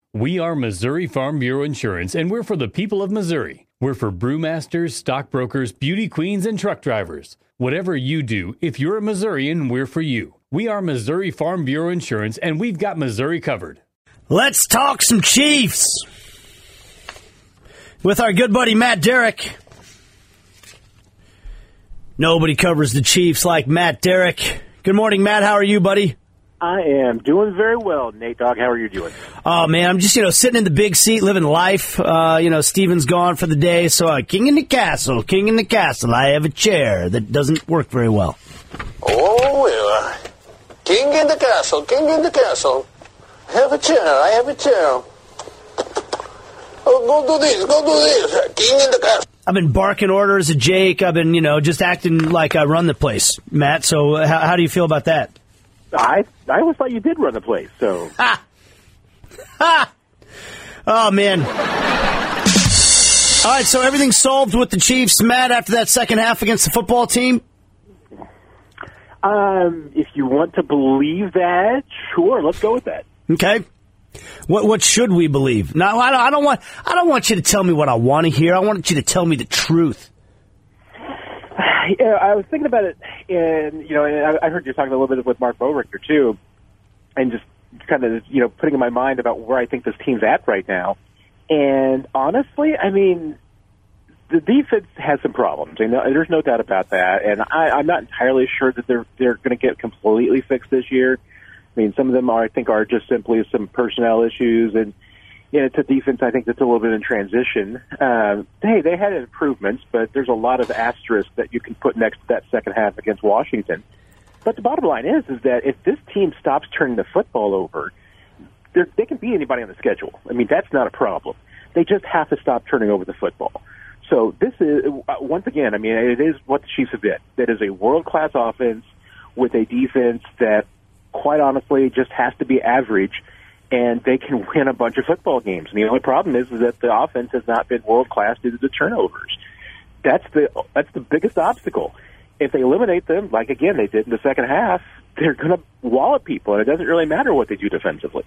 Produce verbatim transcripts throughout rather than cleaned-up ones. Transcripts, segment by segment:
We are Missouri Farm Bureau Insurance, and we're for the people of Missouri. We're for brewmasters, stockbrokers, beauty queens, and truck drivers. Whatever you do, if you're a Missourian, we're for you. We are Missouri Farm Bureau Insurance, and we've got Missouri covered. Let's talk some Chiefs with our good buddy Matt Derrick. Nobody covers the Chiefs like Matt Derrick. Good morning, Matt. How are you, buddy? I am doing very well, Nate Dogg. How are you doing? Oh, man, I'm just, you know, sitting in the big seat, living life. Uh, you know, Steven's gone for the day, so uh, king in the castle, king in the castle. I have a chair that doesn't work very well. Oh, well, uh, king in the castle, king in the castle. I have a chair, I have a chair. Oh, go do this, go do this, king in the castle. I've been barking orders at Jake. I've been, you know, just acting like I run the place, Matt. So uh, how, how do you feel about that? I I always thought you did run the place, so. Ha! Ha! Oh, man. All right, so everything's solved with the Chiefs, Matt, after that second half against the football team? Um, if you want to believe that, sure, let's go with that. Okay. What what should we believe? Now, I don't, I don't want I don't want you to tell me what I want to hear. I want you to tell me the truth. Yeah, I was thinking about it, and you know, and I heard you talking a little bit with Mark Bowrichter too, and just kind of you know putting in my mind about where I think this team's at right now. And honestly, I mean, the defense has some problems. You know, there's no doubt about that, and I, I'm not entirely sure that they're they're going to get completely fixed this year. I mean, some of them are, I think, are just simply some personnel issues, and you know, it's a defense I think that's a little bit in transition. Uh, hey, they had improvements, but there's a lot of asterisks that you can put next to that second half against Washington. But the bottom line is, is that if this team stops turning the football over, they can beat anybody on the schedule. I mean, that's not a problem. They just have to stop turning over the football. So this is, once again, I mean, it is what the Chiefs have been. That is a world-class offense with a defense that, quite honestly, just has to be average, and they can win a bunch of football games. And the only problem is, is that the offense has not been world-class due to the turnovers. That's the that's the biggest obstacle. If they eliminate them, like, again, they did in the second half, they're going to wallop people, and it doesn't really matter what they do defensively.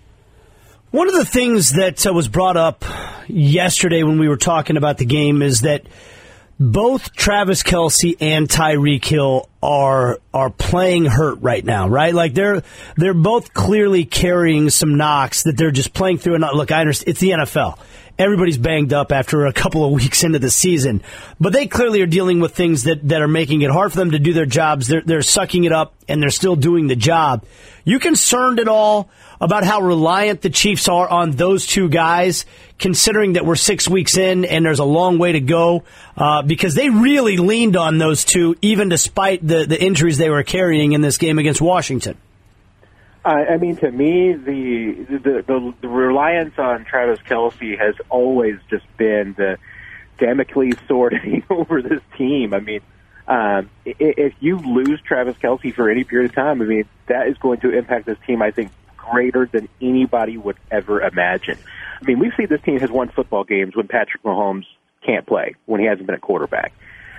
One of the things that uh, was brought up yesterday when we were talking about the game is that both Travis Kelce and Tyreek Hill are are playing hurt right now, right? Like they're they're both clearly carrying some knocks that they're just playing through. And look, I understand it's the N F L. Everybody's banged up after a couple of weeks into the season, but they clearly are dealing with things that, that are making it hard for them to do their jobs. They're they're sucking it up and they're still doing the job. You concerned at all about how reliant the Chiefs are on those two guys, considering that we're six weeks in and there's a long way to go, uh, because they really leaned on those two, even despite the, the injuries they were carrying in this game against Washington? Uh, I mean, to me, the, the the the reliance on Travis Kelce has always just been the Damocles sword hanging over this team. I mean, um, if you lose Travis Kelce for any period of time, I mean, that is going to impact this team, I think, greater than anybody would ever imagine. I mean, we've seen this team has won football games when Patrick Mahomes can't play, when he hasn't been a quarterback.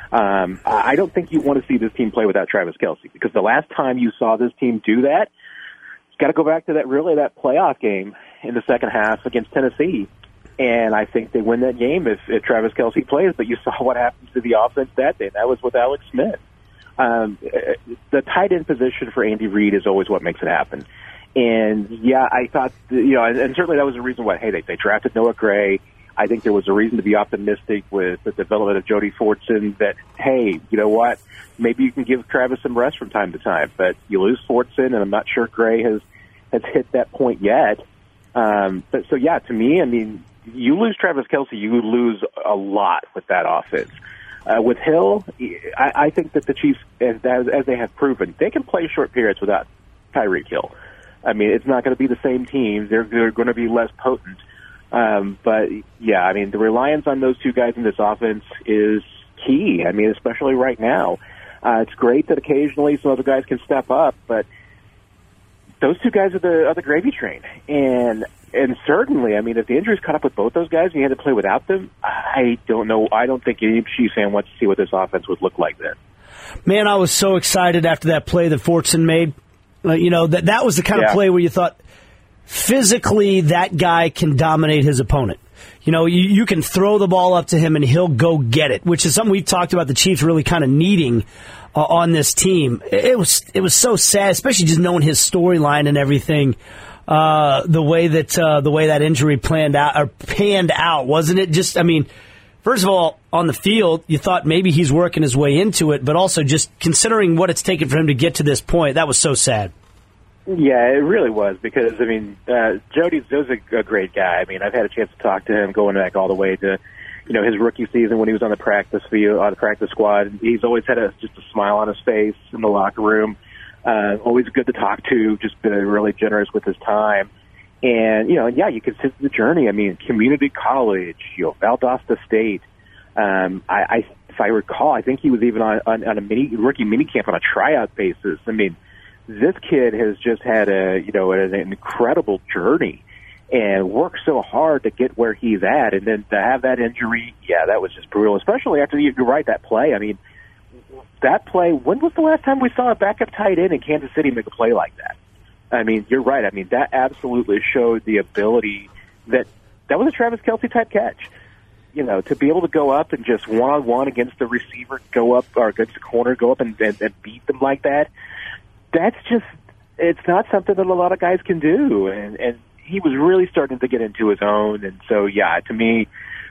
Um, I don't think you want to see this team play without Travis Kelce, because the last time you saw this team do that, got to go back to that really that playoff game in the second half against Tennessee, and I think they win that game if, if Travis Kelce plays. But you saw what happens to the offense that day. That was with Alex Smith. Um, the tight end position for Andy Reid is always what makes it happen. And yeah, I thought you know, and, and certainly that was a reason why. Hey, they, they drafted Noah Gray. I think there was a reason to be optimistic with the development of Jody Fortson. That hey, you know what? Maybe you can give Travis some rest from time to time, but you lose Fortson, and I'm not sure Gray has, has hit that point yet. Um, but so, yeah, to me, I mean, you lose Travis Kelce, you lose a lot with that offense. Uh, with Hill, I, I think that the Chiefs, as, as they have proven, they can play short periods without Tyreek Hill. I mean, it's not going to be the same team. They're, they're going to be less potent. Um, but, yeah, I mean, the reliance on those two guys in this offense is key. I mean, especially right now. Uh, it's great that occasionally some other guys can step up, but those two guys are the are the gravy train. And and certainly, I mean, if the injuries caught up with both those guys and you had to play without them, I don't know. I don't think any Chiefs fan wants to see what this offense would look like then. Man, I was so excited after that play that Fortson made. Uh, you know, that that was the kind yeah. of play where you thought, physically that guy can dominate his opponent. You know, you, you can throw the ball up to him and he'll go get it, which is something we've talked about the Chiefs really kind of needing uh, on this team. It was it was so sad, especially just knowing his storyline and everything. Uh, the way that uh, the way that injury planned out or panned out, wasn't it? Just, I mean, first of all, on the field, you thought maybe he's working his way into it, but also just considering what it's taken for him to get to this point, that was so sad. Yeah, it really was because, I mean, uh, Jody's Joe's a, a great guy. I mean, I've had a chance to talk to him going back all the way to, you know, his rookie season when he was on the practice field, on the practice squad. He's always had a, just a smile on his face in the locker room. Uh, always good to talk to, just been really generous with his time. And, you know, yeah, you can see the journey. I mean, community college, you know, Valdosta State. Um, I, I, if I recall, I think he was even on, on, on a mini rookie minicamp on a tryout basis. I mean, this kid has just had a, you know, an incredible journey and worked so hard to get where he's at. And then to have that injury, yeah, that was just brutal, especially after you, you're right, that play. I mean, that play, when was the last time we saw a backup tight end in Kansas City make a play like that? I mean, you're right. I mean, that absolutely showed the ability that that was a Travis Kelce type catch. You know, to be able to go up and just one-on-one against the receiver, go up, or against the corner, go up and, and, and beat them like that, that's just, it's not something that a lot of guys can do. And, and he was really starting to get into his own. And so, yeah, to me,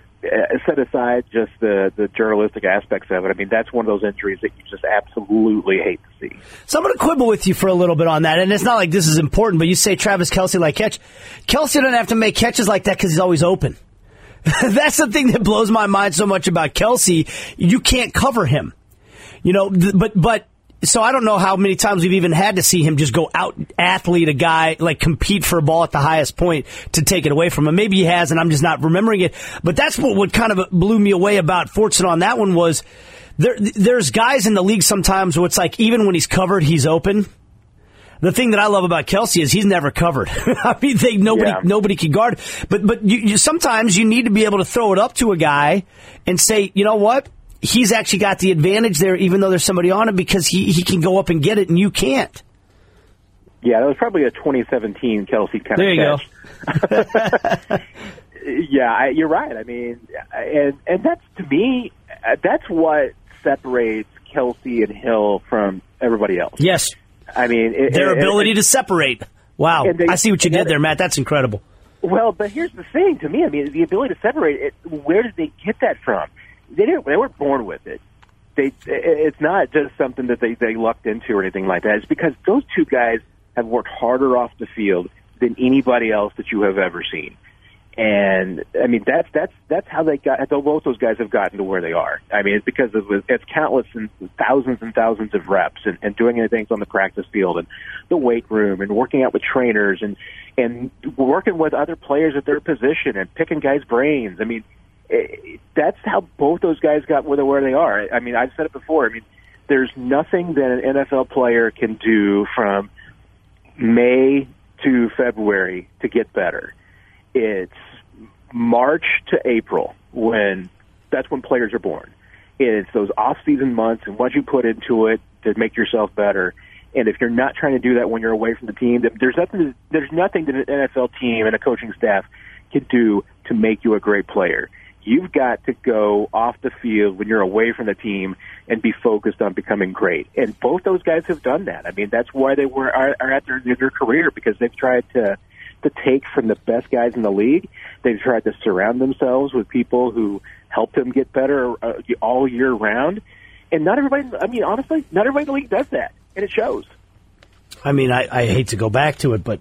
Uh, set aside just the, the journalistic aspects of it, I mean, that's one of those injuries that you just absolutely hate to see. So I'm going to quibble with you for a little bit on that, and it's not like this is important, but you say Travis Kelce like catch. Kelce doesn't have to make catches like that because he's always open. That's the thing that blows my mind so much about Kelce. You can't cover him. You know, th- but but so I don't know how many times we've even had to see him just go out athlete a guy, like compete for a ball at the highest point to take it away from him. Maybe he has, and I'm just not remembering it. But that's what, what kind of blew me away about Fortson on that one was there. There's guys in the league sometimes where it's like even when he's covered, he's open. The thing that I love about Kelce is he's never covered. I mean, they, nobody yeah. nobody can guard. But but you, you, sometimes you need to be able to throw it up to a guy and say, you know what? He's actually got the advantage there, even though there's somebody on him, because he, he can go up and get it, and you can't. Yeah, that was probably a twenty seventeen Kelce kind there of catch. There you go. Yeah, I, you're right. I mean, and and that's, to me, that's what separates Kelce and Hill from everybody else. Yes. I mean, it, their it, ability it, to separate. Wow. They, I see what you did there, Matt. That's incredible. Well, but here's the thing to me. I mean, the ability to separate, it, where did they get that from? They didn't. They weren't born with it. They. It's not just something that they, they lucked into or anything like that. It's because those two guys have worked harder off the field than anybody else that you have ever seen. And I mean, that's that's that's how they got. Both those guys have gotten to where they are. I mean, it's because of it's countless and thousands and thousands of reps and, and doing things on the practice field and the weight room and working out with trainers and and working with other players at their position and picking guys' brains. I mean. That's how both those guys got where they are. I mean, I've said it before. I mean, there's nothing that an N F L player can do from May to February to get better. It's March to April when that's when players are born. It's those off-season months and what you put into it to make yourself better. And if you're not trying to do that when you're away from the team, there's nothing. There's nothing that an N F L team and a coaching staff can do to make you a great player. You've got to go off the field when you're away from the team and be focused on becoming great. And both those guys have done that. I mean, that's why they were are, are at their, their career, because they've tried to to take from the best guys in the league. They've tried to surround themselves with people who help them get better uh, all year round. And not everybody, I mean, honestly, not everybody in the league does that, and it shows. I mean, I, I hate to go back to it, but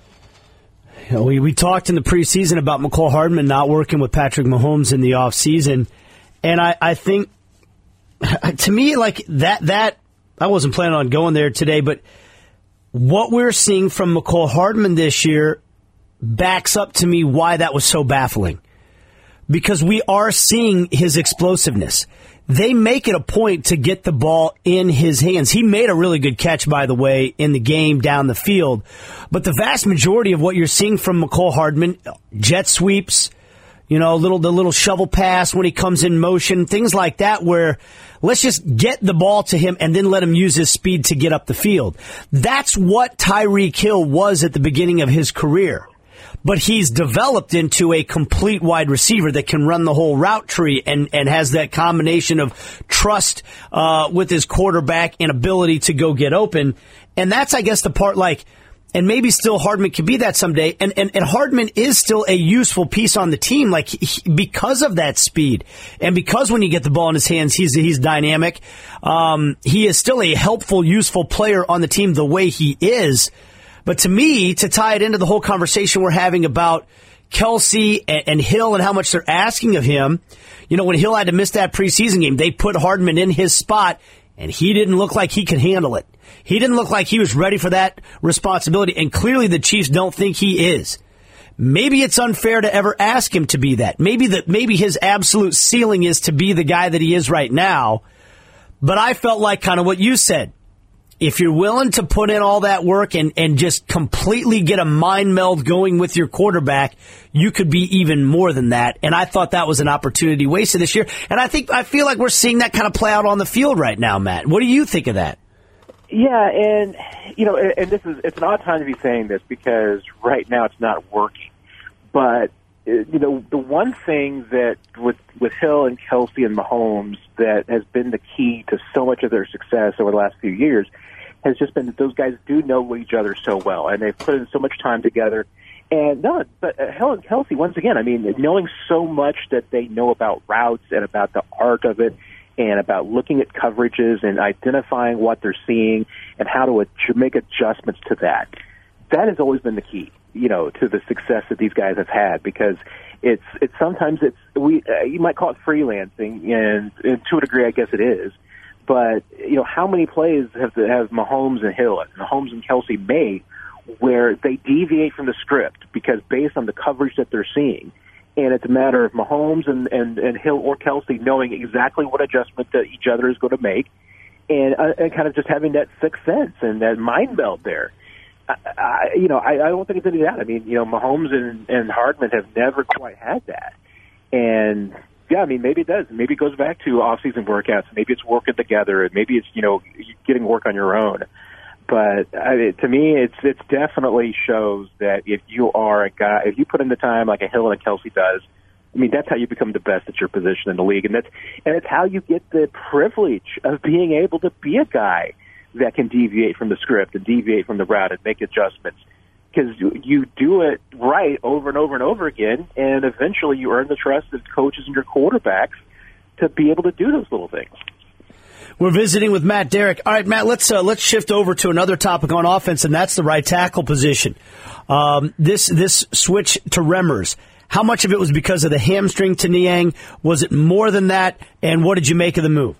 you know, we, we talked in the preseason about Mecole Hardman not working with Patrick Mahomes in the offseason, and I, I think, to me, like, that, that, I wasn't planning on going there today, but what we're seeing from Mecole Hardman this year backs up to me why that was so baffling. Because we are seeing his explosiveness. They make it a point to get the ball in his hands. He made a really good catch, by the way, in the game down the field. But the vast majority of what you're seeing from Mecole Hardman, jet sweeps, You know, little the little shovel pass when he comes in motion, things like that where let's just get the ball to him and then let him use his speed to get up the field. That's what Tyreek Hill was at the beginning of his career. But he's developed into a complete wide receiver that can run the whole route tree and, and has that combination of trust uh, with his quarterback and ability to go get open. And that's, I guess, the part like, and maybe still Hardman could be that someday. And, and, and Hardman is still a useful piece on the team, like he, because of that speed. And because when you get the ball in his hands, he's, he's dynamic. Um, he is still a helpful, useful player on the team the way he is. But to me, to tie it into the whole conversation we're having about Kelce and, and Hill and how much they're asking of him, you know, when Hill had to miss that preseason game, they put Hardman in his spot, and he didn't look like he could handle it. He didn't look like he was ready for that responsibility, and clearly the Chiefs don't think he is. Maybe it's unfair to ever ask him to be that. Maybe that maybe his absolute ceiling is to be the guy that he is right now. But I felt like kind of what you said. If you're willing to put in all that work and, and just completely get a mind meld going with your quarterback, you could be even more than that. And I thought that was an opportunity wasted this year. And I think I feel like we're seeing that kind of play out on the field right now, Matt. What do you think of that? Yeah, and you know, and this is it's an odd time to be saying this because right now it's not working. But you know, the one thing that with with Hill and Kelce and Mahomes that has been the key to so much of their success over the last few years has just been that those guys do know each other so well, and they've put in so much time together. And no, but uh, Hill and Kelce, once again, I mean, knowing so much that they know about routes and about the art of it, and about looking at coverages and identifying what they're seeing and how to ad- make adjustments to that. That has always been the key, you know, to the success that these guys have had, because it's it's sometimes it's we uh, you might call it freelancing, and, and to a degree, I guess it is. But you know, how many plays have have Mahomes and Hill, Mahomes and Kelce made where they deviate from the script because based on the coverage that they're seeing? And it's a matter of Mahomes and, and, and Hill or Kelce knowing exactly what adjustment that each other is going to make, and, uh, and kind of just having that sixth sense and that mind meld there. I, I, you know, I, I don't think it's any of that. I mean, you know, Mahomes and, and Hardman have never quite had that. And, yeah, I mean, maybe it does. Maybe it goes back to off-season workouts. Maybe it's working together. And maybe it's, you know, getting work on your own. But I mean, to me, it's it's definitely shows that if you are a guy, if you put in the time like a Hill and a Kelce does, I mean, that's how you become the best at your position in the league, and that's and it's how you get the privilege of being able to be a guy that can deviate from the script and deviate from the route and make adjustments, because you do it right over and over and over again, and eventually you earn the trust of coaches and your quarterbacks to be able to do those little things. We're visiting with Matt Derrick. All right, Matt, let's uh, let's shift over to another topic on offense, and that's the right tackle position. Um, this this switch to Remmers, how much of it was because of the hamstring to Niang? Was it more than that? And what did you make of the move?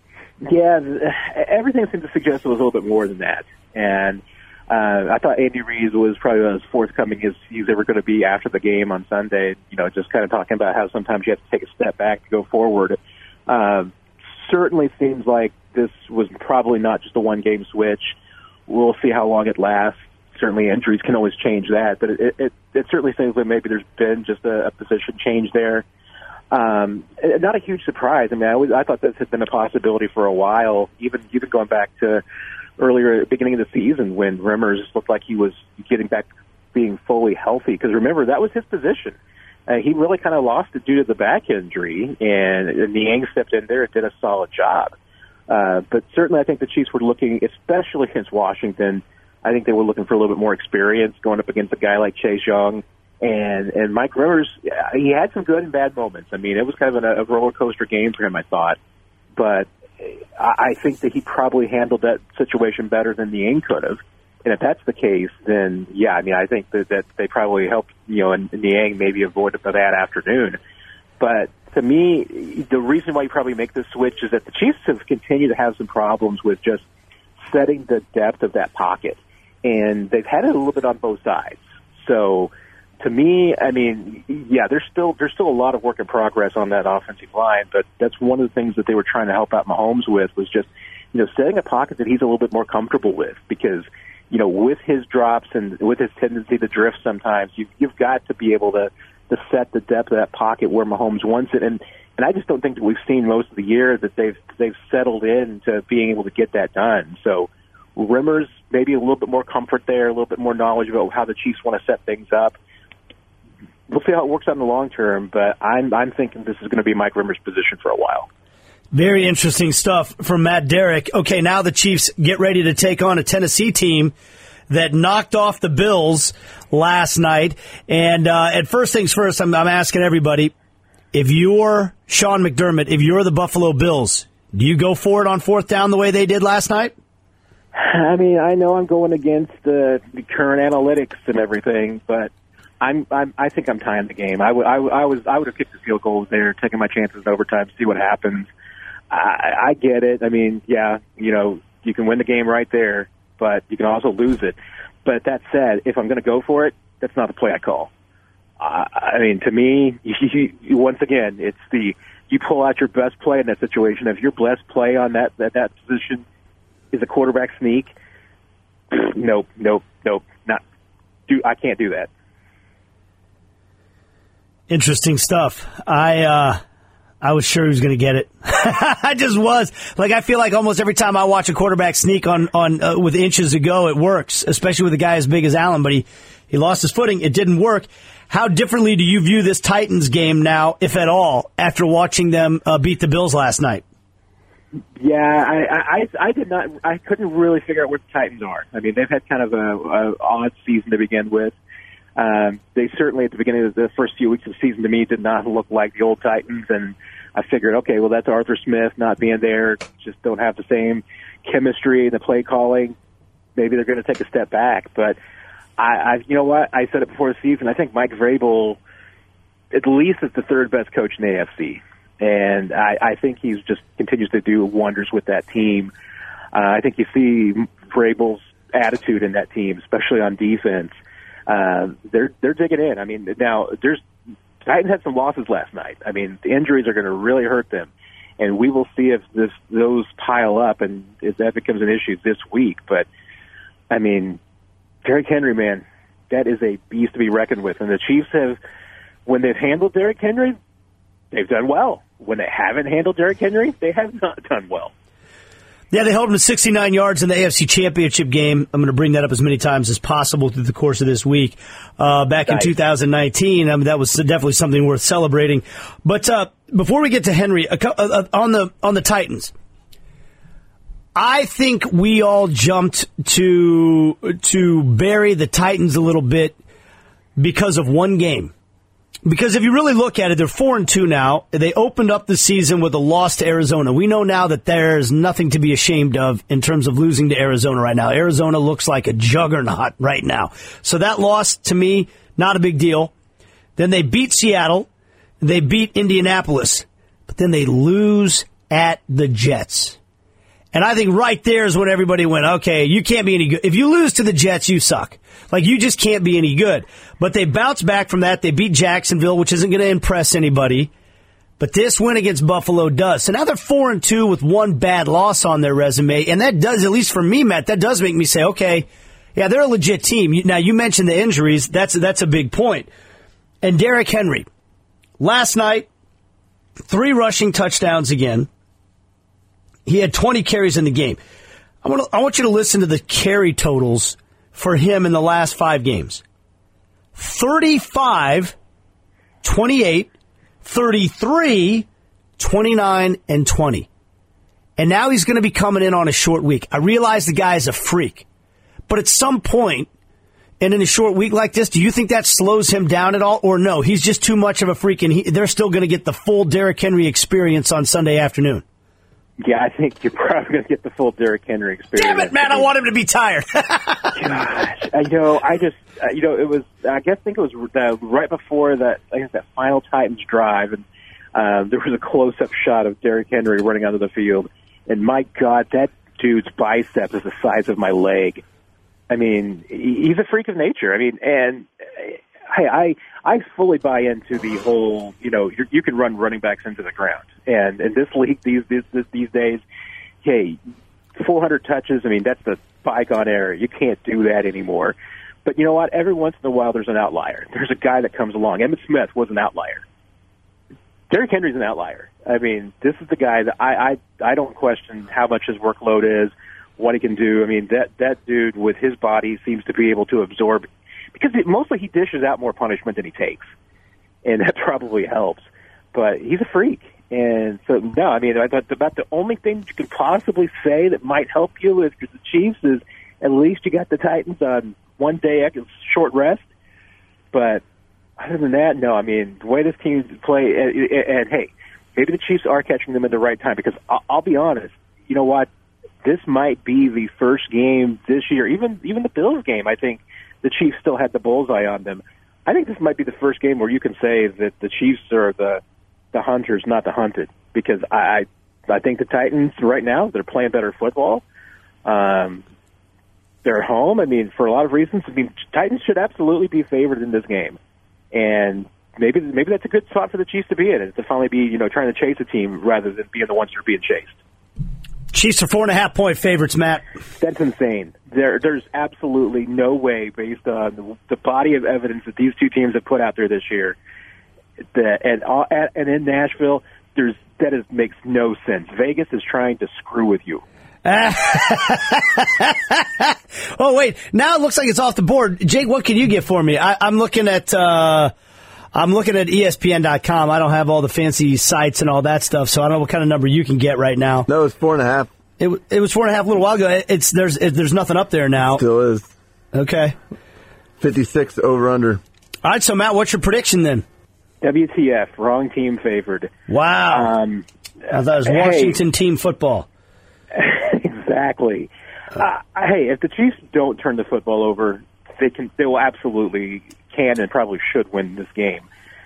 Yeah, everything seemed to suggest it was a little bit more than that. And uh, I thought Andy Reid was probably as forthcoming as he's ever going to be after the game on Sunday, you know, just kind of talking about how sometimes you have to take a step back to go forward. Um, certainly seems like this was probably not just a one-game switch. We'll see how long it lasts. Certainly injuries can always change that, but it, it, it certainly seems like maybe there's been just a, a position change there. Um, not a huge surprise. I mean, I, was, I thought this had been a possibility for a while, even even going back to earlier at the beginning of the season when Remmers looked like he was getting back being fully healthy. Because remember, that was his position. Uh, he really kind of lost it due to the back injury, and Niang stepped in there and did a solid job. Uh, but certainly I think the Chiefs were looking, especially against Washington, I think they were looking for a little bit more experience going up against a guy like Chase Young. And and Mike Remmers, he had some good and bad moments. I mean, it was kind of a, a roller coaster game for him, I thought. But I think that he probably handled that situation better than Niang could have. And if that's the case, then, yeah, I mean, I think that, that they probably helped, you know, Niang maybe avoid a bad afternoon. But to me, the reason why you probably make this switch is that the Chiefs have continued to have some problems with just setting the depth of that pocket. And they've had it a little bit on both sides. So, to me, I mean, yeah, there's still there's still a lot of work in progress on that offensive line, but that's one of the things that they were trying to help out Mahomes with was just, you know, setting a pocket that he's a little bit more comfortable with, because, you know, with his drops and with his tendency to drift sometimes, you've, you've got to be able to to set the depth of that pocket where Mahomes wants it. And and I just don't think that we've seen most of the year that they've they've settled into being able to get that done. So Rimmer's maybe a little bit more comfort there, a little bit more knowledge about how the Chiefs want to set things up. We'll see how it works out in the long term, but I'm I'm thinking this is going to be Mike Rimmer's position for a while. Very interesting stuff from Matt Derrick. Okay, now the Chiefs get ready to take on a Tennessee team that knocked off the Bills last night. And uh, at first things first, I'm, I'm asking everybody, if you're Sean McDermott, if you're the Buffalo Bills, do you go for it on fourth down the way they did last night? I mean, I know I'm going against the, the current analytics and everything, but I'm, I'm I think I'm tying the game. I, w- I, w- I was I would have kicked the field goals there, taking my chances in overtime, see what happens. I, I get it. I mean, yeah, you know, you can win the game right there, but you can also lose it. But that said, if I'm going to go for it, that's not the play I call. Uh, I mean, to me, you, you, once again, it's the you pull out your best play in that situation. If your best play on that that, that position is a quarterback sneak, nope, nope, nope, not do. I can't do that. Interesting stuff. I. Uh... I was sure he was going to get it. I just was. Like, I feel like almost every time I watch a quarterback sneak on, on uh, with inches to go, it works, especially with a guy as big as Allen. But he, he lost his footing. It didn't work. How differently do you view this Titans game now, if at all, after watching them uh, beat the Bills last night? Yeah, I, I, I did not. I couldn't really figure out where the Titans are. I mean, they've had kind of a, a odd season to begin with. Um, they certainly, at the beginning of the first few weeks of the season, to me, did not look like the old Titans. And I figured, okay, well, that's Arthur Smith not being there. Just don't have the same chemistry and the play calling. Maybe they're going to take a step back. But, I, I, you know what? I said it before the season. I think Mike Vrabel, at least, is the third best coach in the A F C. And I, I think he's just continues to do wonders with that team. Uh, I think you see Vrabel's attitude in that team, especially on defense. Uh, they're they're digging in. I mean, now there's Titans had some losses last night. I mean, the injuries are going to really hurt them, and we will see if this those pile up and if that becomes an issue this week. But I mean, Derrick Henry, man, that is a beast to be reckoned with. And the Chiefs have, when they've handled Derrick Henry, they've done well. When they haven't handled Derrick Henry, they have not done well. Yeah, they held him to sixty-nine yards in the A F C Championship game. I'm going to bring that up as many times as possible through the course of this week. Uh, back nice. in two thousand nineteen, I mean, that was definitely something worth celebrating. But uh, before we get to Henry, uh, uh, on the on the Titans, I think we all jumped to to bury the Titans a little bit because of one game. Because if you really look at it, they're four and two now. They opened up the season with a loss to Arizona. We know now that there's nothing to be ashamed of in terms of losing to Arizona right now. Arizona looks like a juggernaut right now. So that loss, to me, not a big deal. Then they beat Seattle. They beat Indianapolis. But then they lose at the Jets. And I think right there is when everybody went, okay, you can't be any good. If you lose to the Jets, you suck. Like, you just can't be any good. But they bounced back from that. They beat Jacksonville, which isn't going to impress anybody. But this win against Buffalo does. So now they're four and two with one bad loss on their resume. And that does, at least for me, Matt, that does make me say, okay, yeah, they're a legit team. Now, you mentioned the injuries. That's, that's a big point. And Derrick Henry, last night, three rushing touchdowns again. He had twenty carries in the game. I want to, I want you to listen to the carry totals for him in the last five games. thirty-five, twenty-eight, thirty-three, twenty-nine, and twenty. And now he's going to be coming in on a short week. I realize the guy is a freak. But at some point, and in a short week like this, do you think that slows him down at all? Or no, he's just too much of a freak, and he, they're still going to get the full Derrick Henry experience on Sunday afternoon? Yeah, I think you're probably going to get the full Derrick Henry experience. Damn it, man! I want him to be tired. Gosh, I know. I just, uh, you know, it was. I guess I think it was uh, right before that. I guess that final Titans drive, and uh, there was a close-up shot of Derrick Henry running onto the field. And my God, that dude's bicep is the size of my leg. I mean, he's a freak of nature. I mean, and hey, I I fully buy into the whole, you know, you you can run running backs into the ground. And in this league these these these days, hey, four hundred touches, I mean, that's the bygone era. You can't do that anymore. But you know what? Every once in a while, there's an outlier. There's a guy that comes along. Emmitt Smith was an outlier. Derrick Henry's an outlier. I mean, this is the guy that I, I I don't question how much his workload is, what he can do. I mean, that that dude with his body seems to be able to absorb, because it, mostly he dishes out more punishment than he takes, and that probably helps. But he's a freak, and so no, I mean, I thought about the only thing you could possibly say that might help you if you're the Chiefs is at least you got the Titans on one day short rest. But other than that, no. I mean, the way this team play, and, and, and hey, maybe the Chiefs are catching them at the right time, because I'll, I'll be honest, you know what? This might be the first game this year, even even the Bills game, I think the Chiefs still had the bullseye on them. I think this might be the first game where you can say that the Chiefs are the the hunters, not the hunted, because I I think the Titans right now, they're playing better football. Um, they're at home. I mean, for a lot of reasons. I mean, Titans should absolutely be favored in this game. And maybe maybe that's a good spot for the Chiefs to be in, to finally be, you know, trying to chase a team rather than being the ones that are being chased. Chiefs are four and a half point favorites, Matt. That's insane. There, there's absolutely no way, based on the, the body of evidence that these two teams have put out there this year, that and all, and in Nashville, there's that is makes no sense. Vegas is trying to screw with you. Oh, wait. Now it looks like it's off the board. Jake, what can you get for me? I, I'm looking at uh, I'm looking at E S P N dot com. I don't have all the fancy sites and all that stuff, so I don't know what kind of number you can get right now. No, it's four and a half. It, it was four and a half a little while ago. It's there's it, there's nothing up there now. Still is. Okay. fifty-six over under. All right, so Matt, what's your prediction then? W T F, wrong team favored. Wow. Um, I thought it was Washington hey. team football. Exactly. Uh, hey, if the Chiefs don't turn the football over, they can. They will absolutely can and probably should win this game.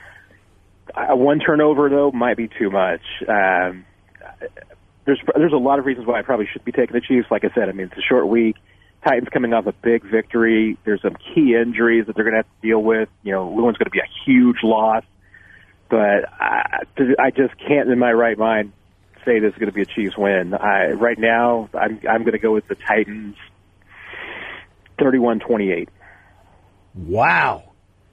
Uh, one turnover though might be too much. Um, there's there's a lot of reasons why I probably should be taking the Chiefs. Like I said, I mean it's a short week. Titans coming off a big victory. There's some key injuries that they're going to have to deal with. You know, Lewin's going to be a huge loss. But I, I just can't, in my right mind, say this is going to be a Chiefs win. I, right now, I'm, I'm going to go with the Titans, thirty-one twenty-eight. Wow.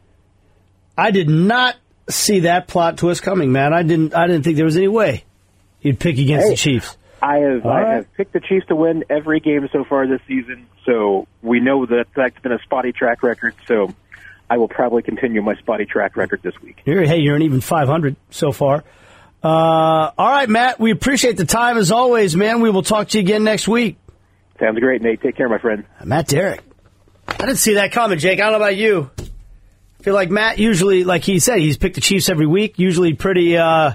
I did not see that plot twist coming, man. I didn't. I didn't think there was any way you'd pick against hey, the Chiefs. I have. All I right. have picked the Chiefs to win every game so far this season. So we know that that's been a spotty track record. So I will probably continue my spotty track record this week. You're, hey, you're an even five hundred so far. Uh, all right, Matt, we appreciate the time as always, man. We will talk to you again next week. Sounds great, Nate. Take care, my friend. Matt Derrick. I didn't see that coming, Jake. I don't know about you. I feel like Matt usually, like he said, he's picked the Chiefs every week, usually pretty, uh,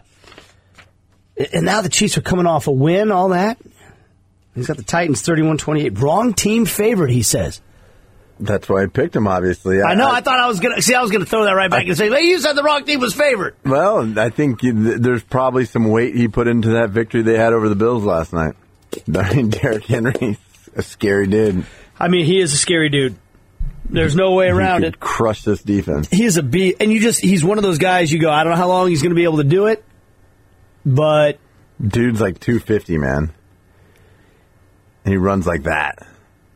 and now the Chiefs are coming off a win, all that. He's got the Titans thirty-one twenty-eight. Wrong team favorite, he says. That's why I picked him, obviously. I, I know. I, I thought I was going to see. I was going to throw that right back I, and say, "Hey, you said the wrong team was favored." Well, I think there's probably some weight he put into that victory they had over the Bills last night. I mean, Derrick Henry's a scary dude. I mean, he is a scary dude. There's no way around he it. Crush this defense. He is a beat, and you just—he's one of those guys. You go, I don't know how long he's going to be able to do it, but dude's like two fifty, man, and he runs like that,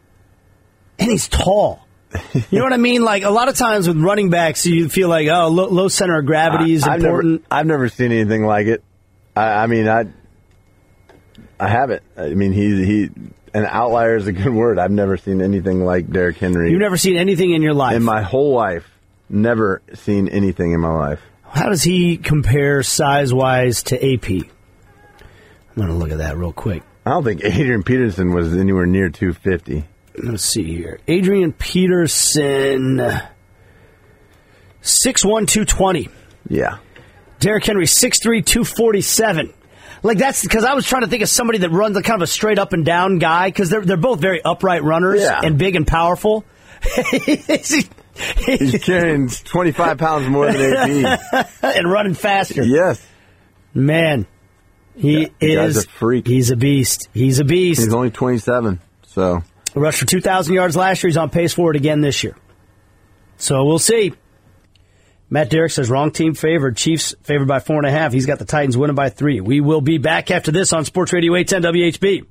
and he's tall. You know what I mean? Like, a lot of times with running backs, you feel like, oh, low, low center of gravity is I, I've important. Never, I've never seen anything like it. I, I mean, I I haven't. I mean, he, he, an outlier is a good word. I've never seen anything like Derrick Henry. You've never seen anything in your life? In my whole life. Never seen anything in my life. How does he compare size-wise to A P? I'm going to look at that real quick. I don't think Adrian Peterson was anywhere near two fifty. Let's see here. Adrian Peterson, six one, two twenty. Yeah. Derrick Henry, six three, two forty-seven. Like, that's because I was trying to think of somebody that runs a kind of a straight up and down guy, because they're, they're both very upright runners yeah. and big and powerful. He's carrying twenty-five pounds more than A P. And running faster. Yes. Man, he yeah, is a freak. He's a beast. He's a beast. He's only twenty-seven, so... Rushed for two thousand yards last year. He's on pace for it again this year. So we'll see. Matt Derrick says wrong team favored. Chiefs favored by four and a half. He's got the Titans winning by three. We will be back after this on Sports Radio eight ten W H B.